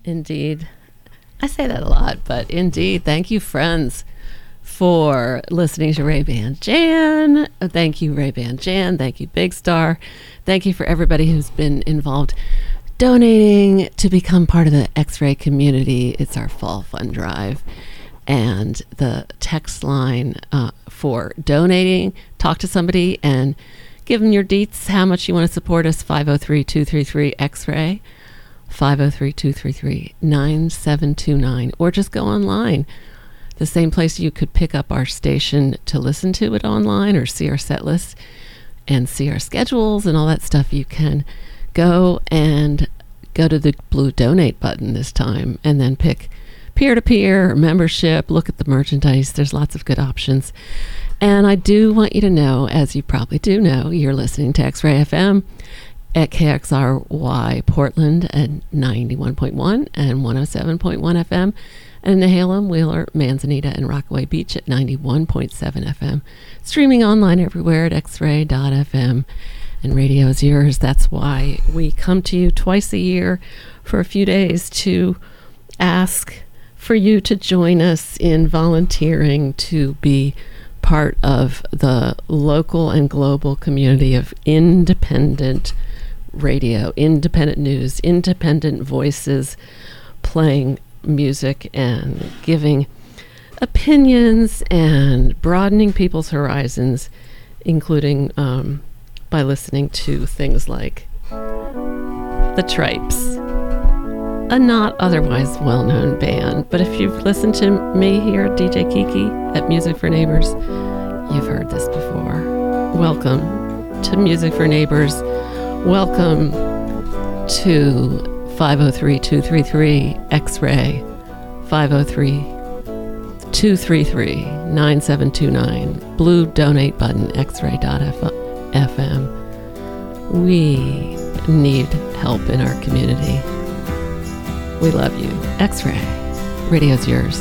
Indeed. I say that a lot, but indeed, thank you, friends, for listening to Ray-Ban Jan. Thank you, Ray-Ban Jan. Thank you, Big Star. Thank you for everybody who's been involved donating to become part of the X-Ray community. It's our fall fund drive. And the text line for donating, talk to somebody and give them your deets, how much you want to support us, 503-233-X-Ray. 503-233-9729, or just go online. The same place you could pick up our station to listen to it online or see our set list and see our schedules and all that stuff. You can go to the blue donate button this time and then pick peer-to-peer or membership. Look at the merchandise. There's lots of good options. And I do want you to know, as you probably do know, you're listening to X-Ray FM at KXRY Portland at 91.1 and 107.1 FM, and Nehalem, Wheeler, Manzanita, and Rockaway Beach at 91.7 FM. Streaming online everywhere at xray.fm, and radio is yours. That's why we come to you twice a year for a few days to ask for you to join us in volunteering to be part of the local and global community of independent radio, independent news, independent voices playing music and giving opinions and broadening people's horizons, including by listening to things like The Tripes, a not otherwise well-known band. But if you've listened to me here, DJ Kiki at Music for Neighbors, you've heard this before. Welcome to Music for Neighbors. Welcome to 503-233-X-Ray, 503-233-9729, blue donate button, xray.fm. We need help in our community. We love you. X-Ray, radio's yours.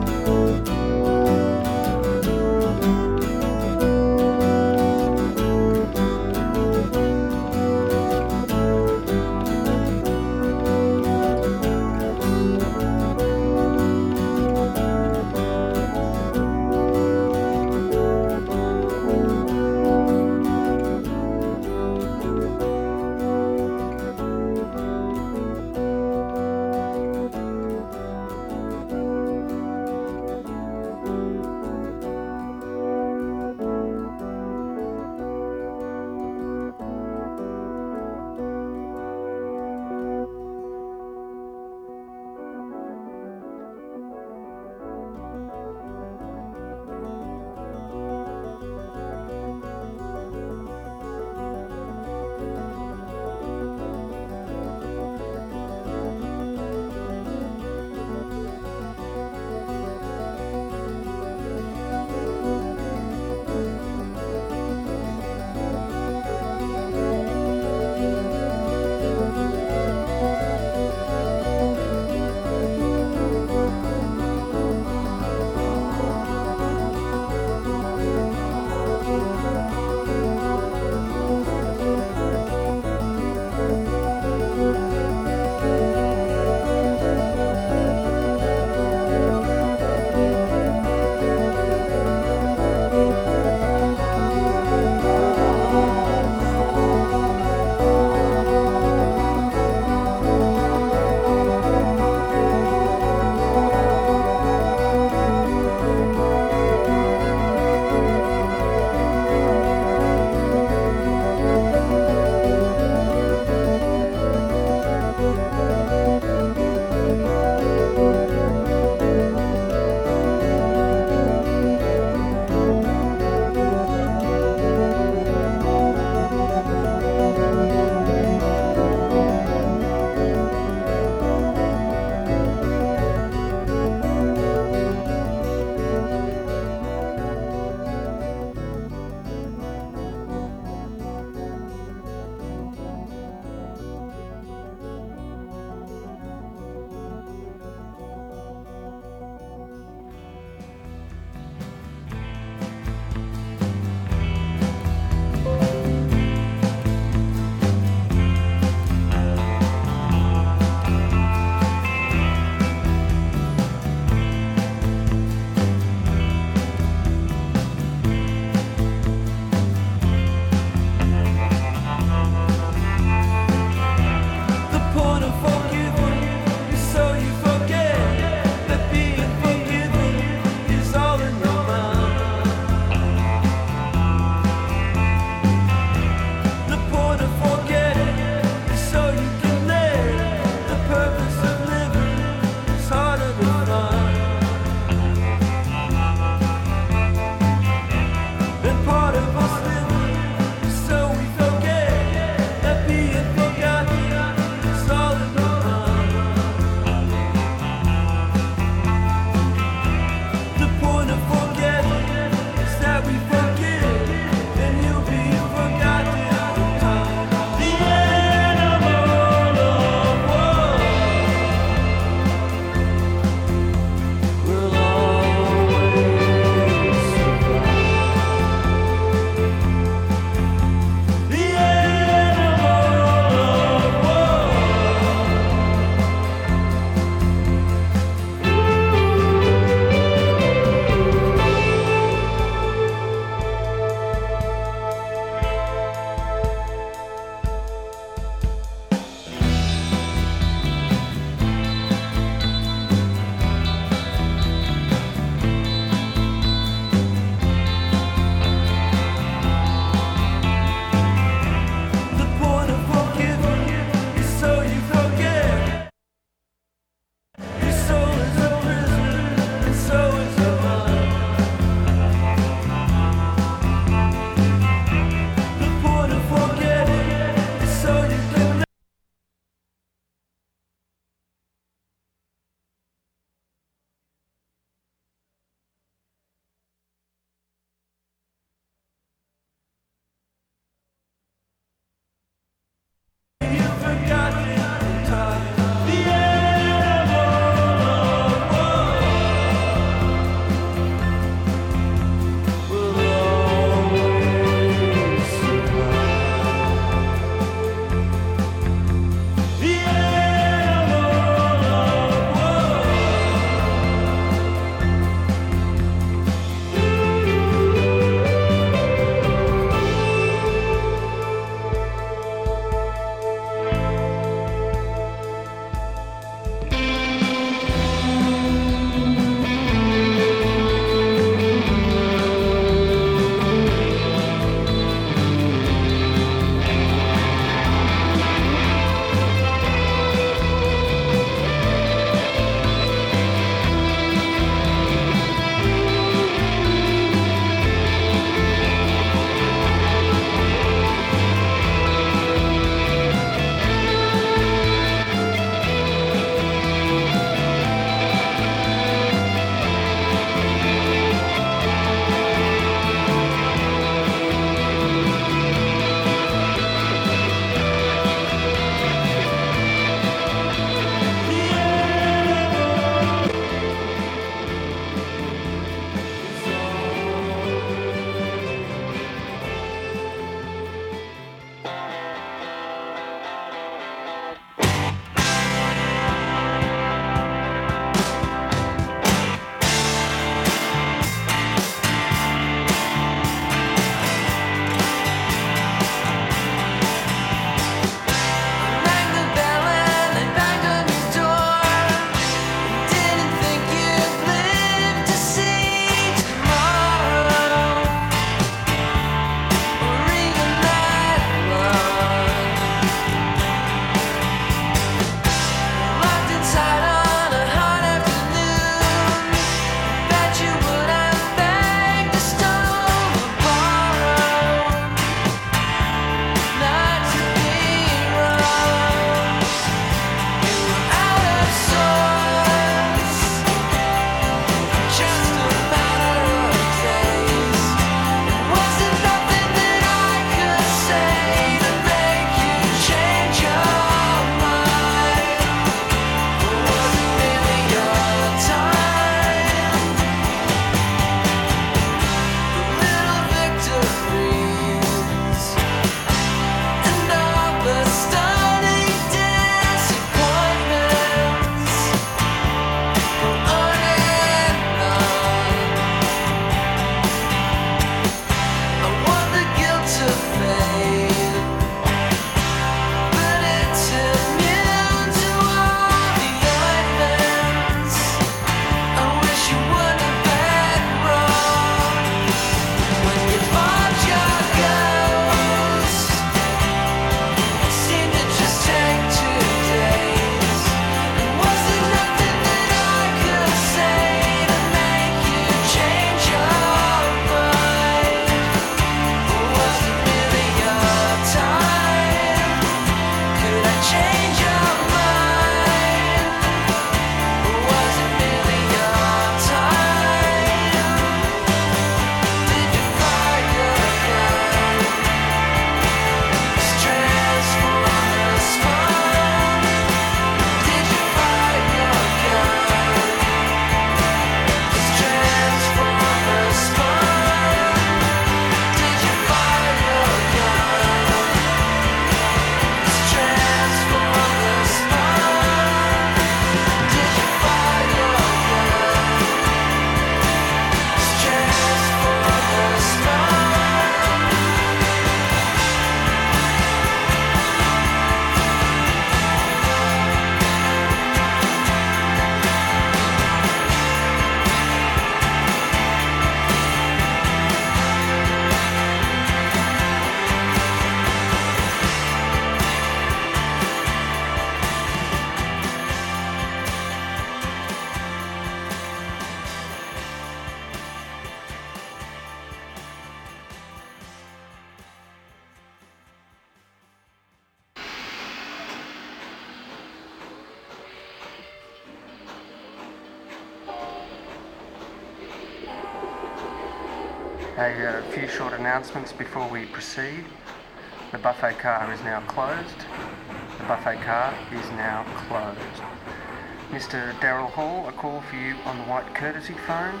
A few short announcements before we proceed. The buffet car is now closed. The buffet car is now closed. Mr. Daryl Hall, a call for you on the white courtesy phone.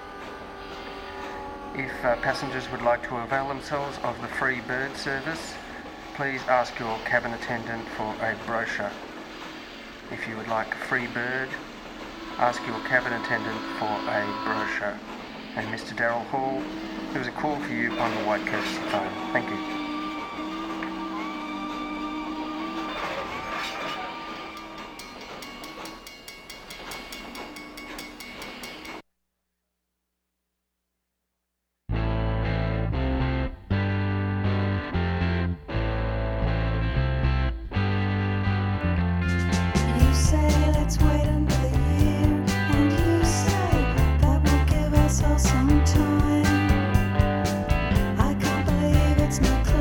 If passengers would like to avail themselves of the free bird service, please ask your cabin attendant for a brochure. If you would like a free bird, ask your cabin attendant for a brochure. And Mr. Daryl Hall, there was a call for you on the white courtesy phone. Thank you. You say let's wait another year, and you say that will give us all some time. I can't believe it's not clear.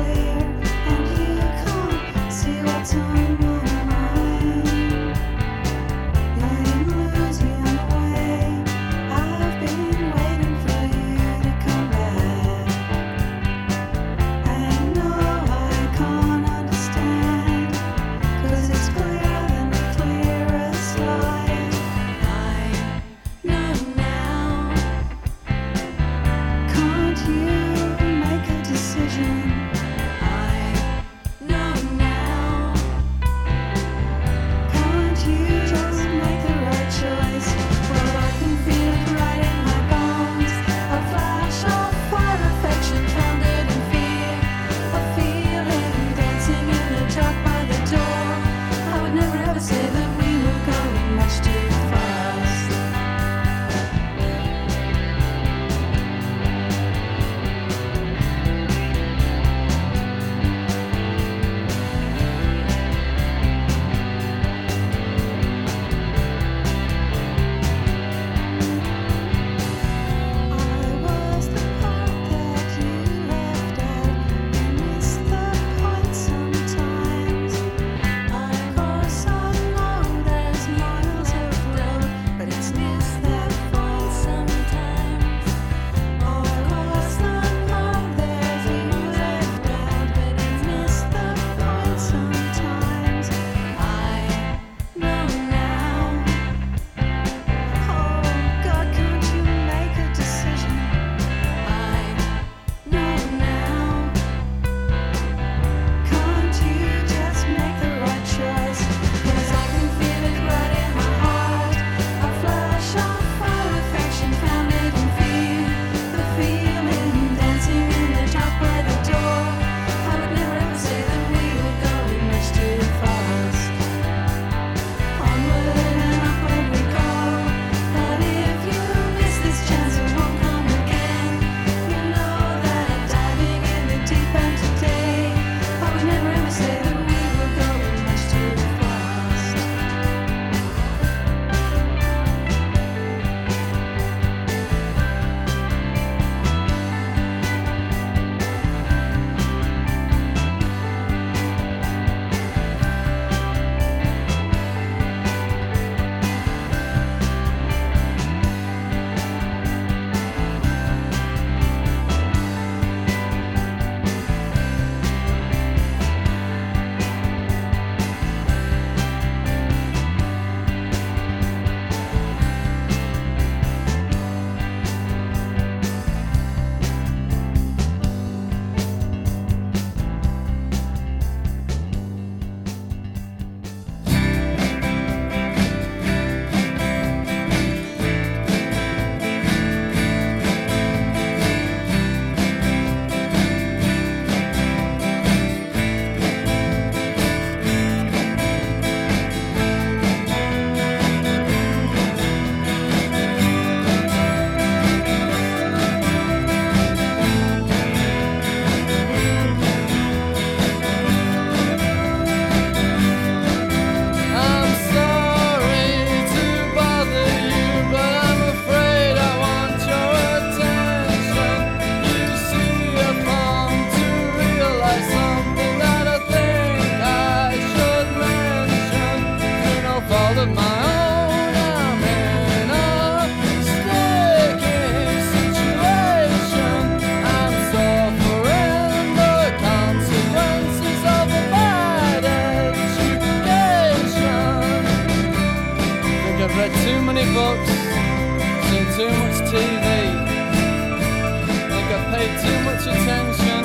too much attention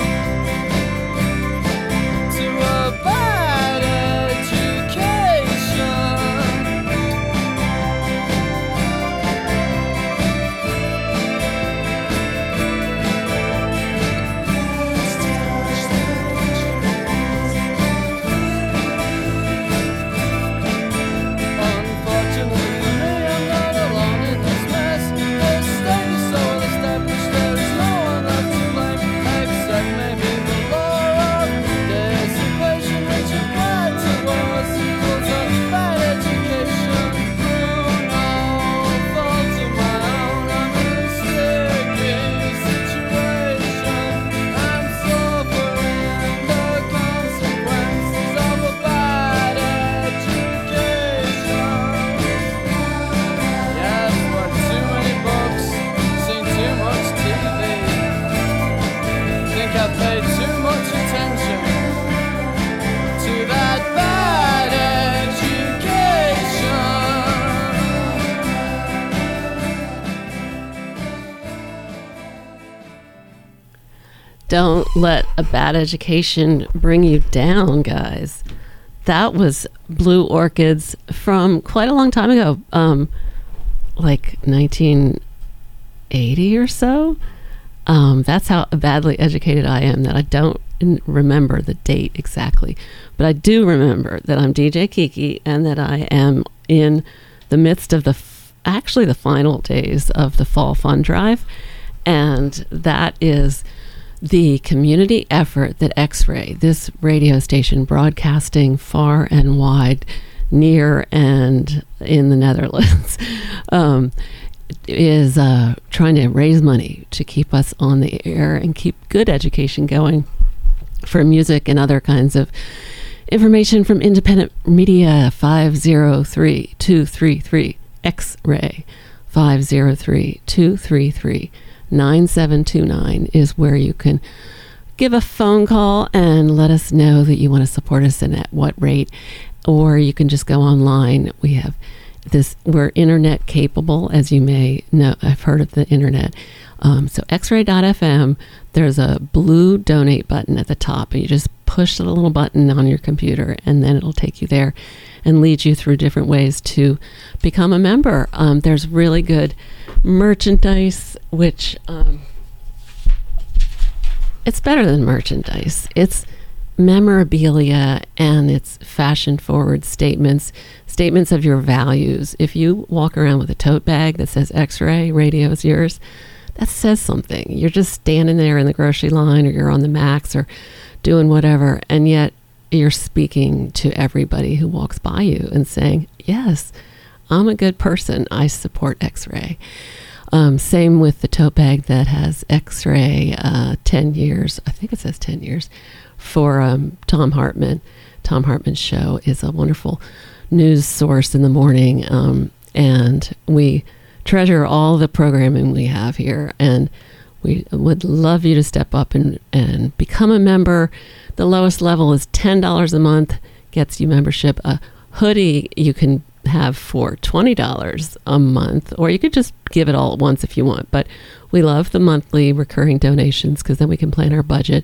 to a bad education. Unfortunately for me, I'm not alone in this mess. This state is so established, there is no one left to blame, except maybe the law of dissipation, which applied to us equals a bad education. Through no fault of my own, I'm in a sticky situation. I'm suffering the consequences of a bad education. Yeah, I've read too many books, seen too much TV. Think I paid too much attention to that bad education. Don't let a bad education bring you down, guys. That was Blue Orchids from quite a long time ago, like 1980 or so. That's how badly educated I am that I don't remember the date exactly. But I do remember that I'm DJ Kiki and that I am in the midst of actually the final days of the Fall Fund Drive. And that is the community effort that X-Ray, this radio station broadcasting far and wide, near and in the Netherlands, is trying to raise money to keep us on the air and keep good education going for music and other kinds of information from independent media. 503-233 X-Ray 503-233-9729 is where you can give a phone call and let us know that you want to support us and at what rate, or you can just go online. We have we're internet capable, as you may know. I've heard of the internet. So xray.fm, there's a blue donate button at the top, and you just push the little button on your computer, and then it'll take you there and lead you through different ways to become a member. There's really good merchandise, which it's better than merchandise. It's memorabilia, and it's fashion forward statements of your values. If you walk around with a tote bag that says X-Ray, radio is yours, that says something. You're just standing there in the grocery line, or you're on the Max, or doing whatever, and yet you're speaking to everybody who walks by you and saying, yes, I'm a good person. I support X-Ray. Same with the tote bag that has X-Ray 10 years. I think it says 10 years for Tom Hartman. Tom Hartman's show is a wonderful news source in the morning, and we treasure all the programming we have here, and we would love you to step up and become a member. The lowest level is $10 a month, gets you membership. A hoodie you can have for $20 a month, or you could just give it all at once if you want. But we love the monthly recurring donations because then we can plan our budget.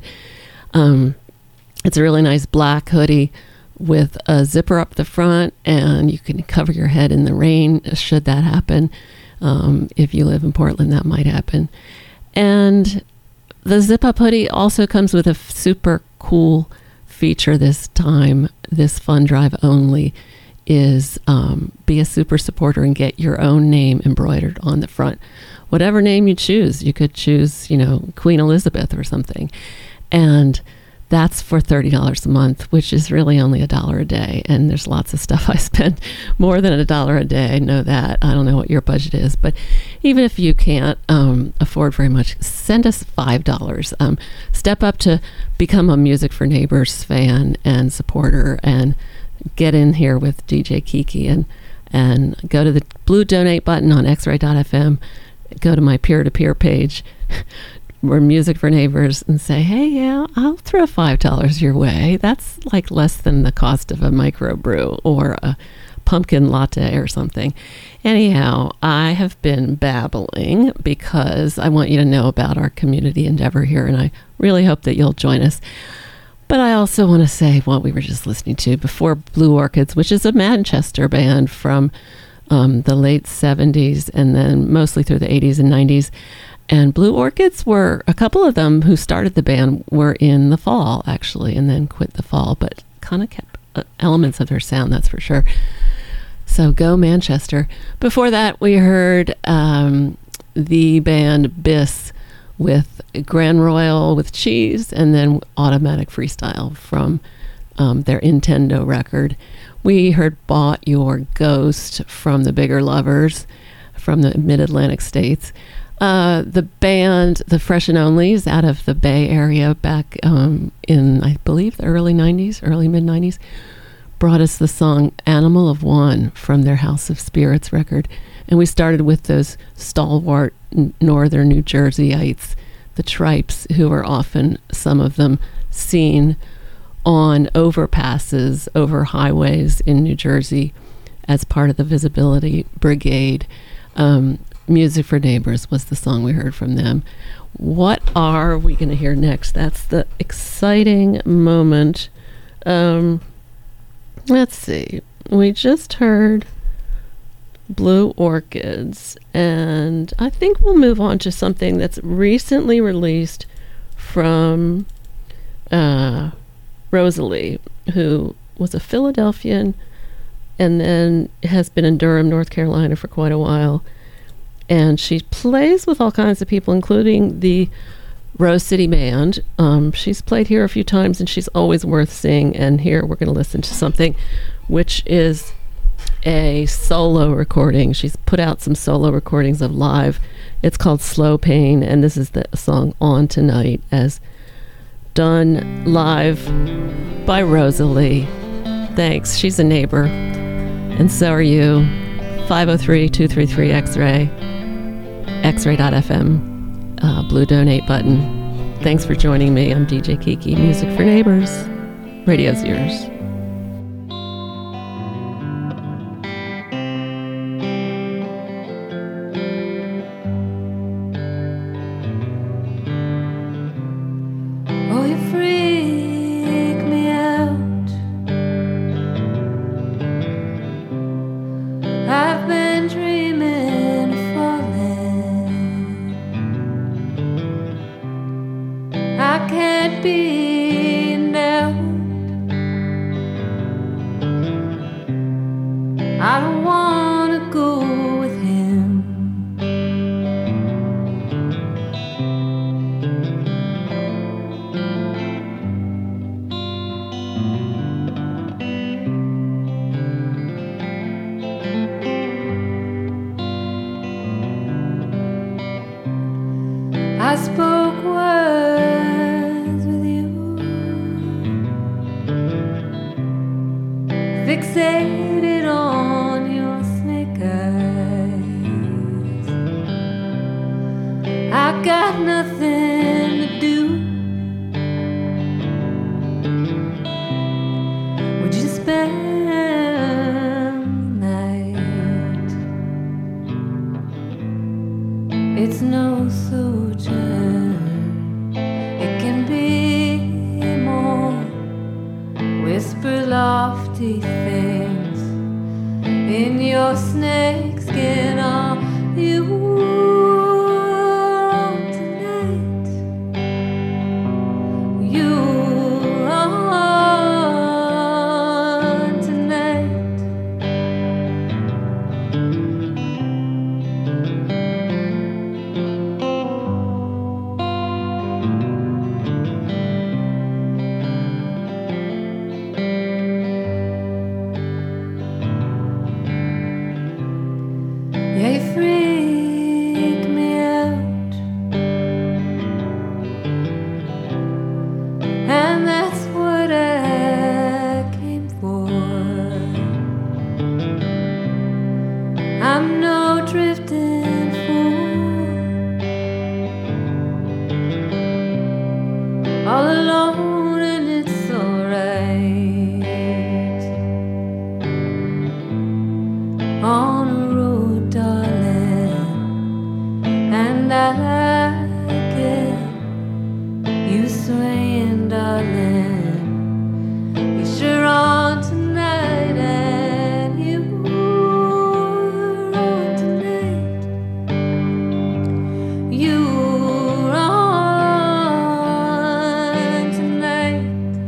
It's a really nice black hoodie with a zipper up the front, and you can cover your head in the rain should that happen. If you live in Portland, that might happen. And the zip-up hoodie also comes with a super cool feature this time. This fund drive only is be a super supporter and get your own name embroidered on the front. Whatever name you choose. You could choose, Queen Elizabeth or something. And that's for $30 a month, which is really only $1 a day. And there's lots of stuff I spend more than $1 a day. I know that. I don't know what your budget is, but even if you can't afford very much, send us $5. Step up to become a Music for Neighbors fan and supporter, and get in here with DJ Kiki, and go to the blue donate button on xray.fm, go to my peer-to-peer page, or Music for Neighbors, and say, hey, yeah, I'll throw $5 your way. That's like less than the cost of a microbrew or a pumpkin latte or something. Anyhow, I have been babbling because I want you to know about our community endeavor here, and I really hope that you'll join us. But I also want to say what we were just listening to before, Blue Orchids, which is a Manchester band from the late 70s and then mostly through the 80s and 90s. And Blue Orchids were, a couple of them who started the band were in the Fall, actually, and then quit the Fall, but kind of kept elements of their sound, that's for sure. So go Manchester. Before that, we heard the band Biss with Grand Royal with Cheese, and then Automatic Freestyle from their Nintendo record. We heard Bought Your Ghost from the Bigger Lovers from the Mid-Atlantic states. The band, the Fresh and Onlys, out of the Bay Area back in, I believe, the early 90s, early mid-90s, brought us the song Animal of One from their House of Spirits record. And we started with those stalwart northern New Jerseyites, the Tripes, who are often, some of them, seen on overpasses, over highways in New Jersey as part of the Visibility Brigade. Music for Neighbors was the song we heard from them. What are we going to hear next? That's the exciting moment. Let's see. We just heard Blue Orchids, and I think we'll move on to something that's recently released from Rosalie, who was a Philadelphian and then has been in Durham, North Carolina for quite a while. And she plays with all kinds of people, including the Rose City Band. She's played here a few times, and she's always worth seeing. And here we're going to listen to something which is a solo recording. She's put out some solo recordings of live. It's called Slow Pain, and this is the song On Tonight, as done live by Rosalie. Thanks. She's a neighbor, and so are you. 503-233-X-Ray, xray.fm, blue donate button. Thanks for joining me. I'm DJ Kiki. Music for Neighbors. Radio's yours. Oh, you freak me out. I've been dreaming of falling. I can't be now. I don't wanna go with him. I spoke words with you, fixated on your snake eyes. I got nothing to do. Would you spend the night? It's no sojourn. It can be more. Whisper lofty things in your snake skin. Are you on tonight? You on tonight? Yeah, you freak You swaying, darling. You sure on tonight, and you on tonight. You're on tonight.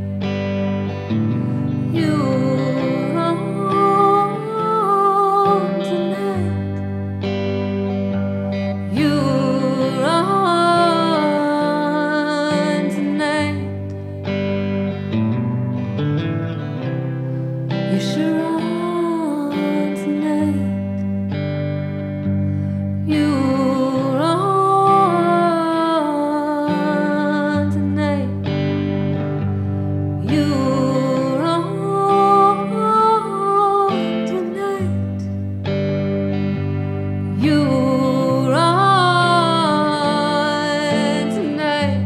You're on tonight. You're on tonight. You sure on tonight. You're on tonight. You're on tonight. You're on tonight.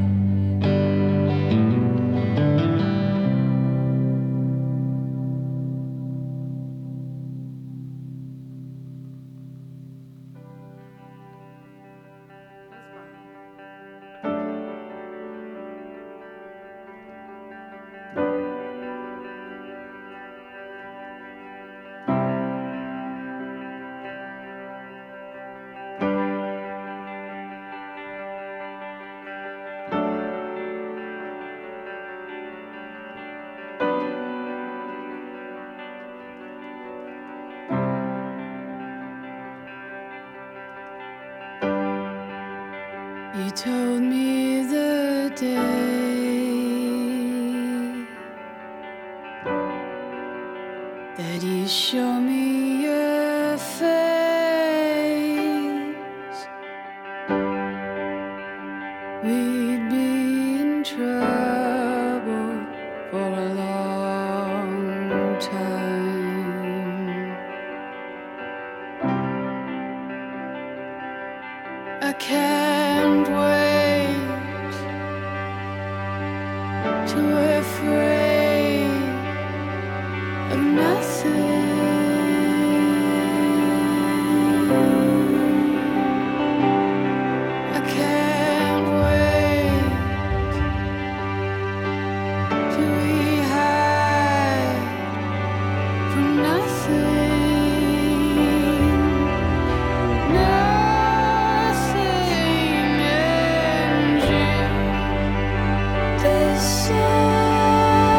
You told me the day that you show me your face, we'd be in trouble for a long time. I can't wait, too afraid of nothing. I can't wait till we hide from nothing. Nothing and you. The sun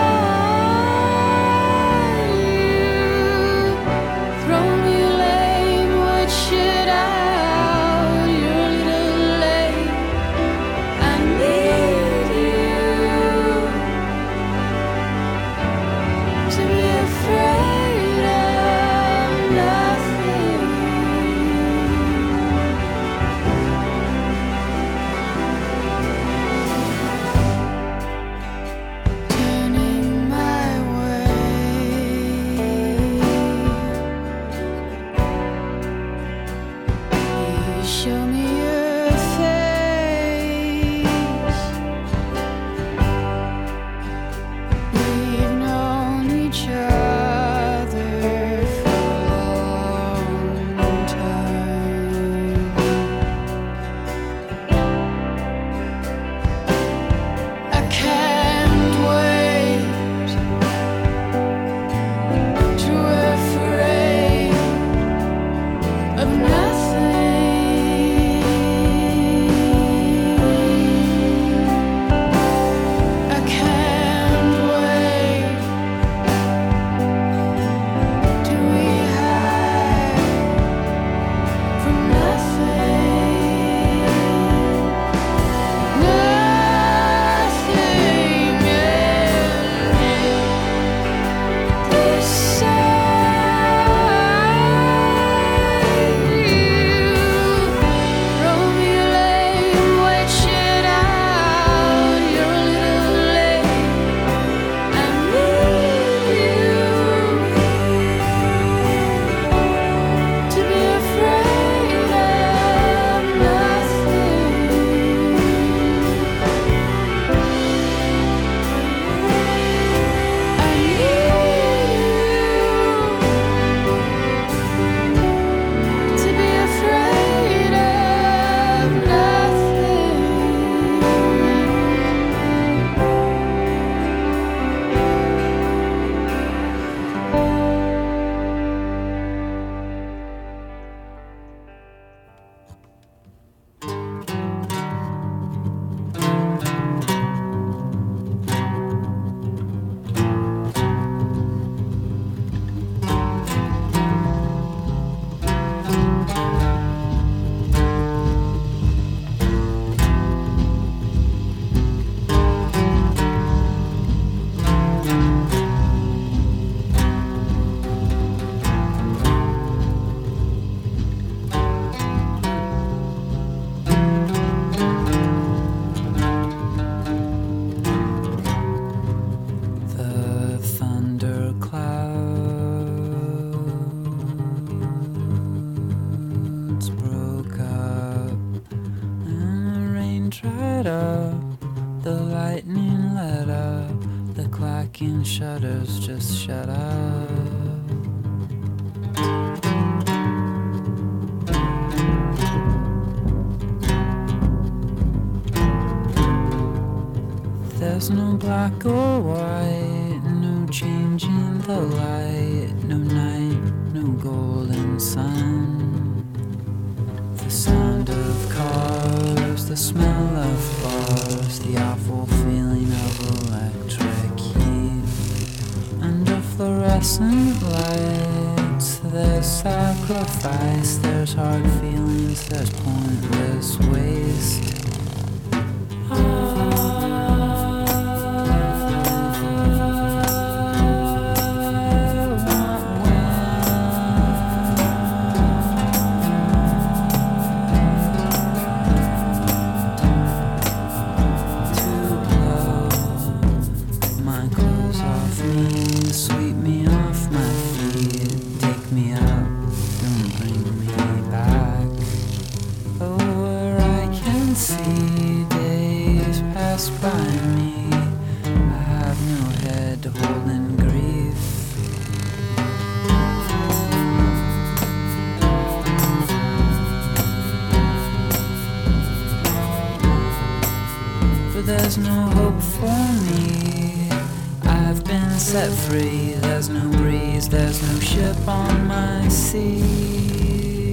lightning let up, the clacking shutters just shut up. There's no black or white, no change in the light, no night, no golden sun. The sound of cars, the smell of bars, the awful feeling of electric heat. Under fluorescent lights, there's sacrifice, there's hard feelings, there's pointless waste. There's no hope for me. I've been set free. There's no breeze, there's no ship on my sea.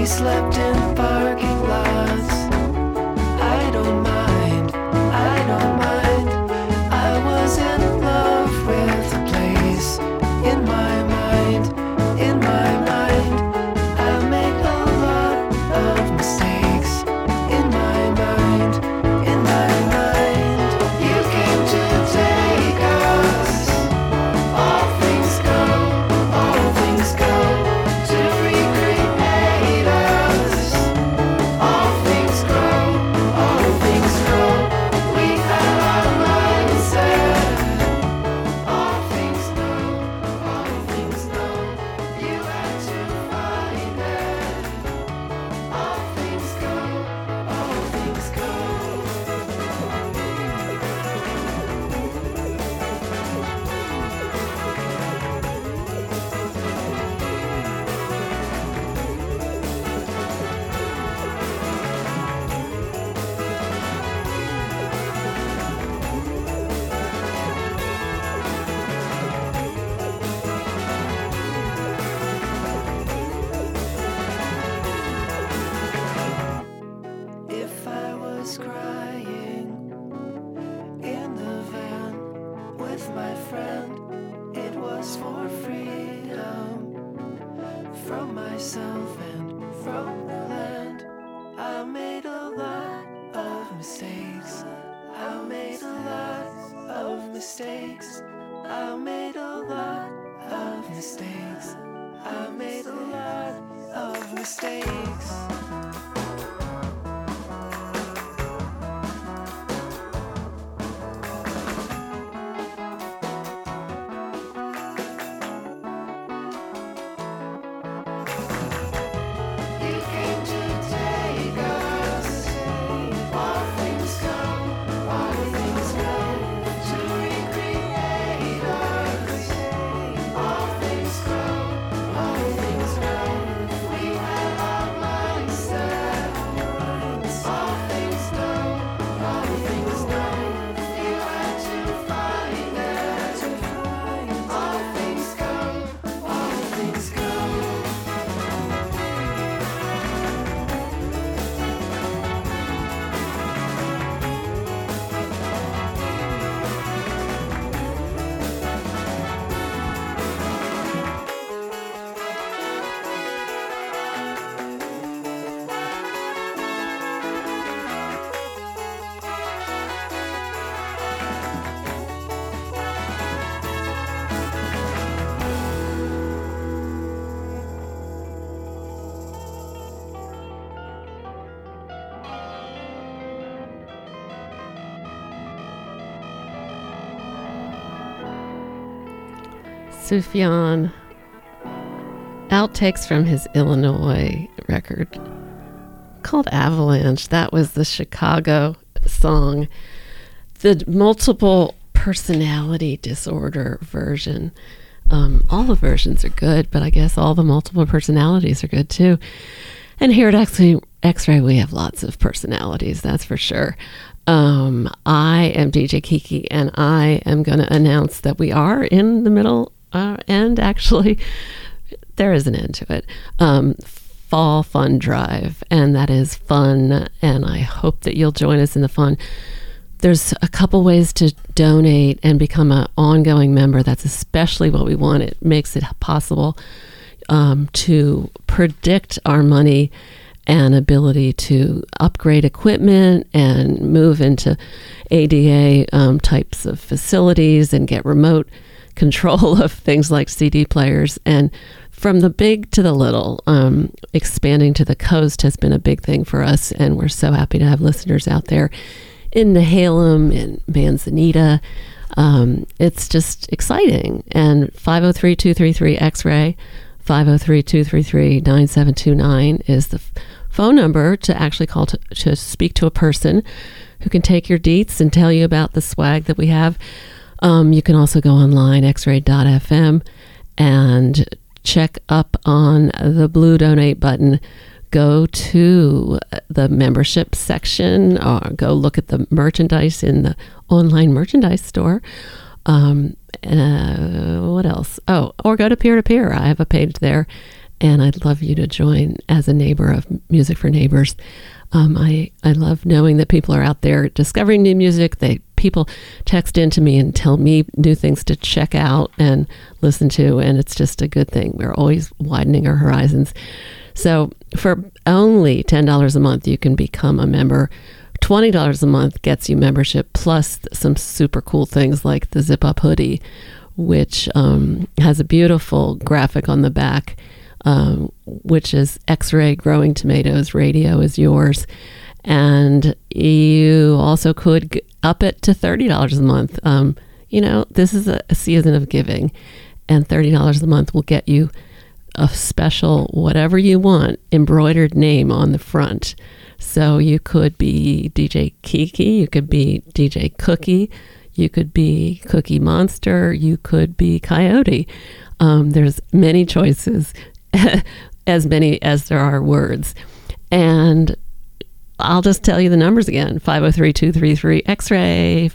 We slept in parking lots. I don't mind, I don't mind. I was in love with the place. In my mind, in my mind. I make a lot of mistakes. In my mind, in my mind. You came to take us. All things go, all things go. To recreate us. All things grow, all things grow. We had our mindset. All things know, all things know. You had to find it. All things go, all things go. If I was crying in the van with my friend, it was for freedom from myself and from the land. I made a lot of mistakes. I made a lot of mistakes. I made a lot of mistakes. I made a lot of mistakes. You came to take us. All things go, all things go. To recreate us. All things grow, all things grow. We had our mindset. All things know, all things know. You had to find it. All things go, all things go. Sufjan. Outtakes from his Illinois record called Avalanche. That was the Chicago song. The multiple personality disorder version. All the versions are good, but I guess all the multiple personalities are good too. And here at X-Ray, we have lots of personalities, that's for sure. I am DJ Kiki, and I am going to announce that we are in the middle, and actually, there is an end to it. Fall Fun Drive, and that is fun, and I hope that you'll join us in the fun. There's a couple ways to donate and become an ongoing member. That's especially what we want. It makes it possible to predict our money and ability to upgrade equipment and move into ADA types of facilities and get remote control of things like CD players. And from the big to the little, expanding to the coast has been a big thing for us, and we're so happy to have listeners out there in Nehalem, in Manzanita. It's just exciting. And 503-233-X-Ray, 503-233-9729 is the phone number to actually call to speak to a person who can take your deets and tell you about the swag that we have. You can also go online, xray.fm, and check up on the blue donate button. Go to the membership section, or go look at the merchandise in the online merchandise store. What else? Oh, or go to peer-to-peer. I have a page there. and I'd love you to join as a neighbor of Music for Neighbors. I love knowing that people are out there discovering new music. People text into me and tell me new things to check out and listen to, and it's just a good thing. We're always widening our horizons. So for only $10 a month, you can become a member. $20 a month gets you membership, plus some super cool things like the Zip Up hoodie, which has a beautiful graphic on the back, which is X-Ray Growing Tomatoes, radio is yours. And you also could up it to $30 a month. This is a season of giving, and $30 a month will get you a special, whatever you want, embroidered name on the front. So you could be DJ Kiki, you could be DJ Cookie, you could be Cookie Monster, you could be Coyote. There's many choices, as many as there are words. And I'll just tell you the numbers again: 503-233-X-Ray,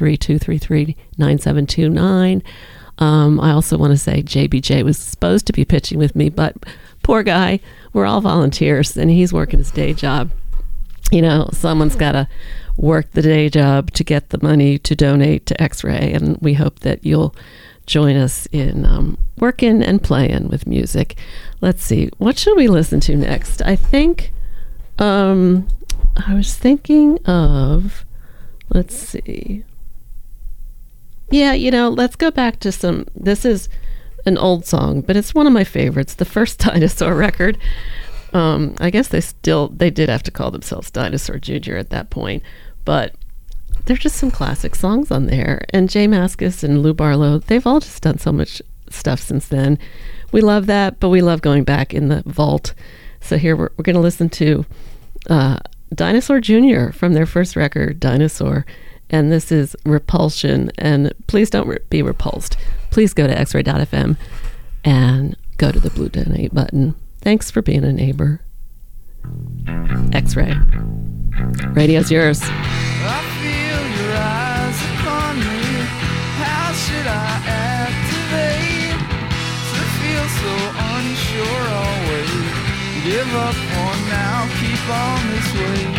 503-233-9729. I also want to say JBJ was supposed to be pitching with me, but poor guy, we're all volunteers, and he's working his day job. Someone's got to work the day job to get the money to donate to X-Ray, and we hope that you'll join us in working and playing with music. Let's see, what should we listen to next? I think I was thinking of, let's see. Yeah, let's go back to this is an old song, but it's one of my favorites, the first Dinosaur record. I guess they did have to call themselves Dinosaur Jr. at that point, but there's just some classic songs on there. And Jay Mascis and Lou Barlow, they've all just done so much stuff since then. We love that, but we love going back in the vault. So here we're going to listen to Dinosaur Jr. from their first record, Dinosaur. And this is Repulsion. And please don't be repulsed. Please go to xray.fm and go to the blue donate button. Thanks for being a neighbor. X-Ray. Radio's yours. I feel your eyes upon me. How should I activate to feel so unsure always? Give up for now, keep on this way.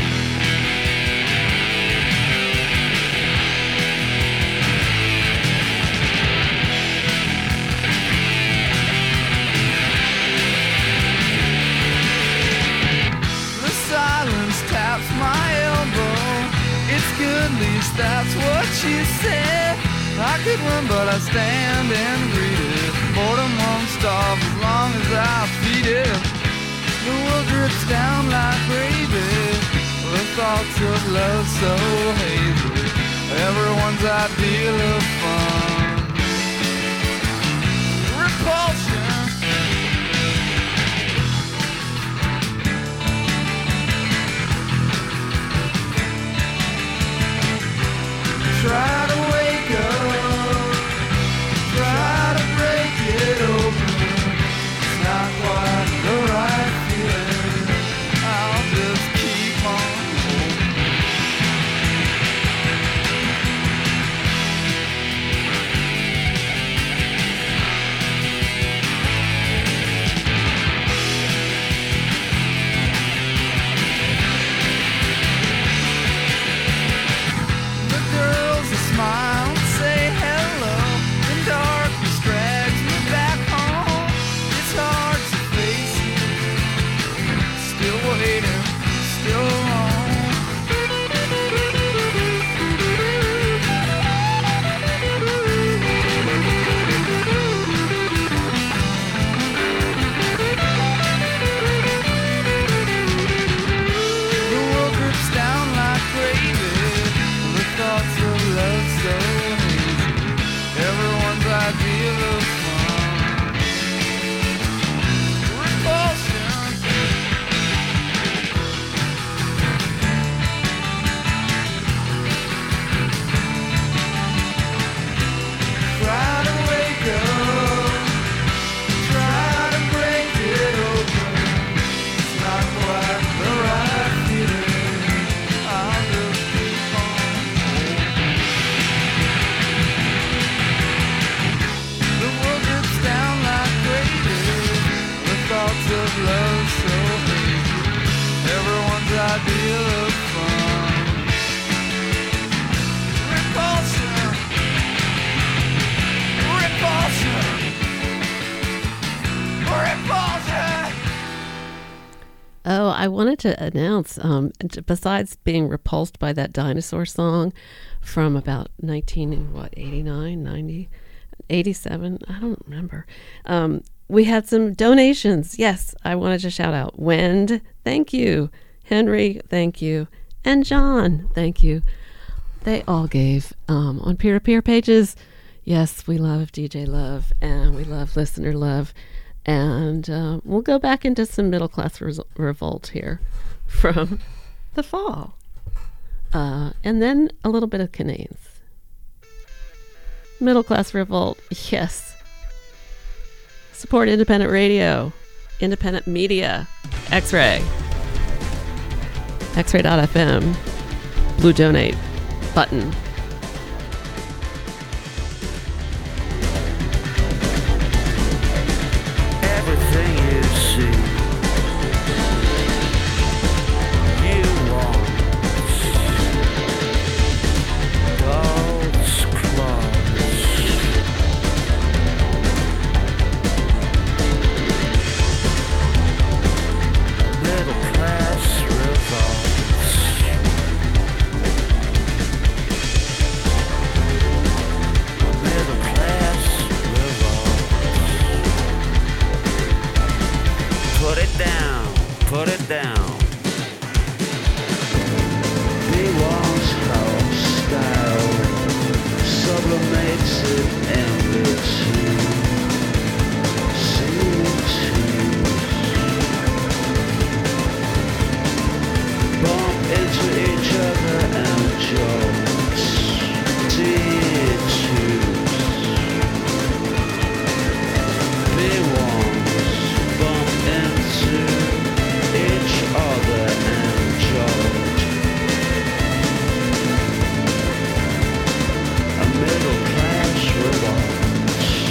The silence taps my elbow. It's good, at least that's what she said. I could run, but I stand and greet it. Boredom won't stop as long as I feed it. The world drips down like gravy. The thoughts of love so hazy. Everyone's ideal of fun. Repulsion. Try to wake up, try to break it open. It's not quite the right feeling. I'll just keep on holding. of love so hazy, everyone's ideal of fun. Repulsion, repulsion, repulsion. Oh, I wanted to announce, besides being repulsed by that dinosaur song from about 89, 90, 87, I don't remember. We had some donations. Yes, I wanted to shout out Wend, thank you. Henry, thank you. And John, thank you. They all gave on peer-to-peer pages. Yes, we love DJ Love and we love Listener Love. And we'll go back into some middle class revolt here from the fall. And then a little bit of Canadians. Middle class revolt, yes. Support independent radio, independent media, X-Ray, X-Ray.fm, blue donate button. Everything you see, you want. Doll's claws, middle class revolts, middle class revolts. Put it down, put it down. B1's house style sublimates it endlessly. Bump into each other and jolts. B1s bump into each other and jolt. A middle class revolt.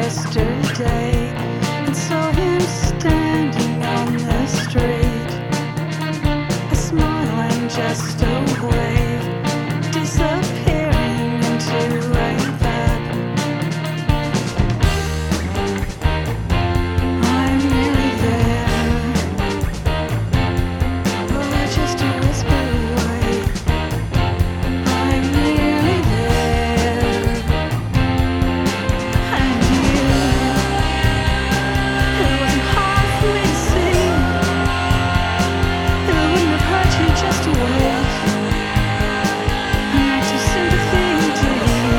yesterday and saw him standing on the street. A smile and just a wave, disappearing into a bed. I'm nearly there, but just a whisper away. I'm nearly there, and you, it wasn't hard for me to see. It wouldn't have hurt you just to wait. An act of sympathy indeed.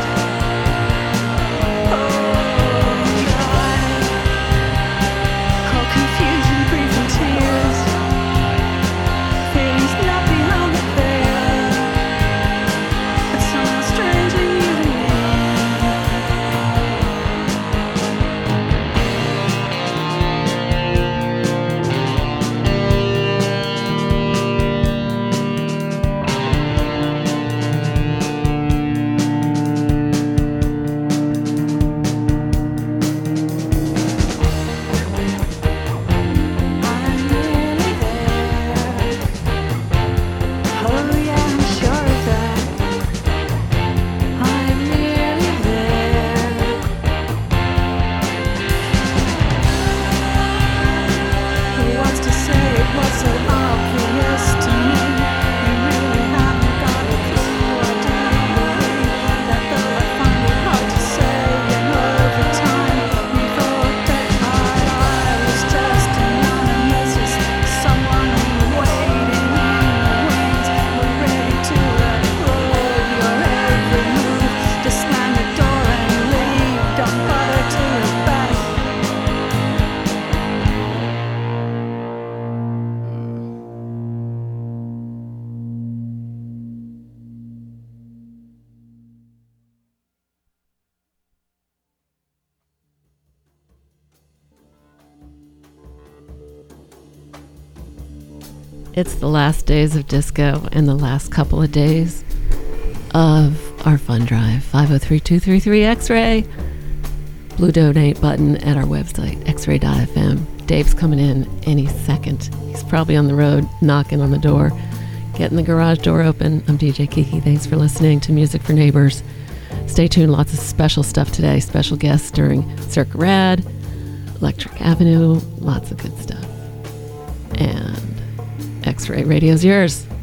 Oh God, cold confusion, grief and tears, feelings not beyond repair, but somehow stranger you than me. I'm nearly there. Oh yeah, I'm sure of that. I'm nearly there. He wants to say it was so obvious to me. You really haven't got a clue. I do believe that though I find it hard to say, and over time you thought that I was just anonymous, as someone waiting in the wings, ready to applaud your every move, to slam the door and leave. Don't bother to look back. It's the last days of disco and the last couple of days of our fun drive. 503-233 X-Ray. Blue donate button at our website, xray.fm. Dave's coming in any second. He's probably on the road, knocking on the door, getting the garage door open. I'm DJ Kiki. Thanks for listening to Music for Neighbors. Stay tuned. Lots of special stuff today. Special guests during Circa Rad, Electric Avenue. Lots of good stuff. And X-Ray Radio's yours.